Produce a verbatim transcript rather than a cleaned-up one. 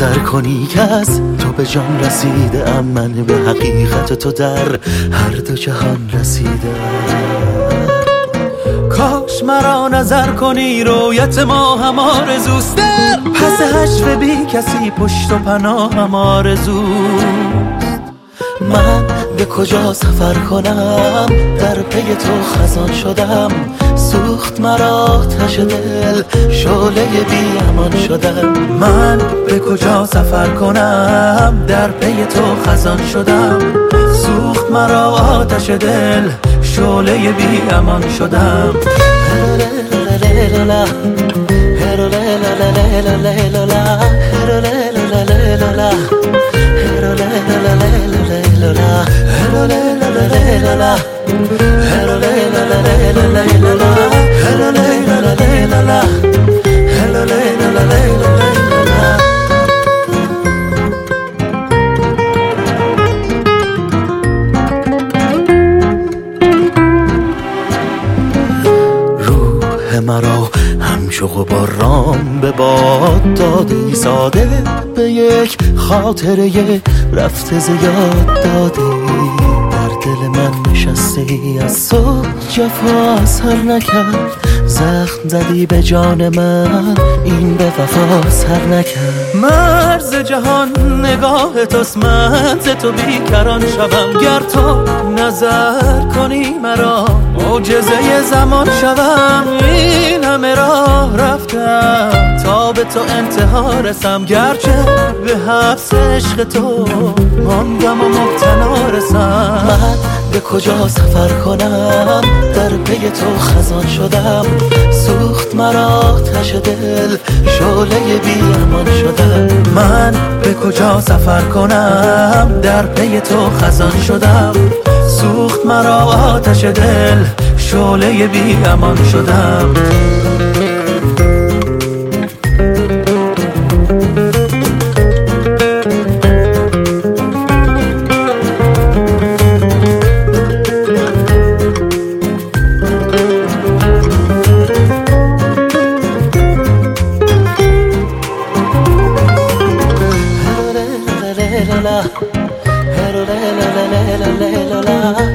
نظر کنی که از تو به جان رسیده ام، من به حقیقت تو در هر دو جهان رسیده. کاش مرا نظر کنی رویت ما هم آرزوست، پس هجو بی کسی پشت و پناه هم آرزوست. من به کجا سفر کنم در پی تو خزان شدم، سوخت مرا آتش دل شعله بی امان شدم. من به کجا سفر کنم در پی تو خزان شدم، سوخت مرا آتش دل شعله بی امان شدم. روح مرا همچو غباران به باد دادی، ساده به یک خاطره رفته زیاد دادی. در دل من نشسته ای از تو جفا اثر نکرد، زخم زدی به جان من این به وفا سر نکرد. مرز جهان نگاه توست، من ز تو بیکران شوم، گر تو نظر کنی مرا معجزه زمان شوم. این همه راه رفتم تا به تو انتها رسم، گرچه به حبس عشق تو ماندم و مبتلا رسم. من به کجا سفر کنم در پی تو خزان شدم، سوخت مرا آتش دل شعله بی امان شدم. من به کجا سفر کنم در پی تو خزان شدم، سوخت مرا آتش دل شعله بی امان شدم. La la la la la la la la la la.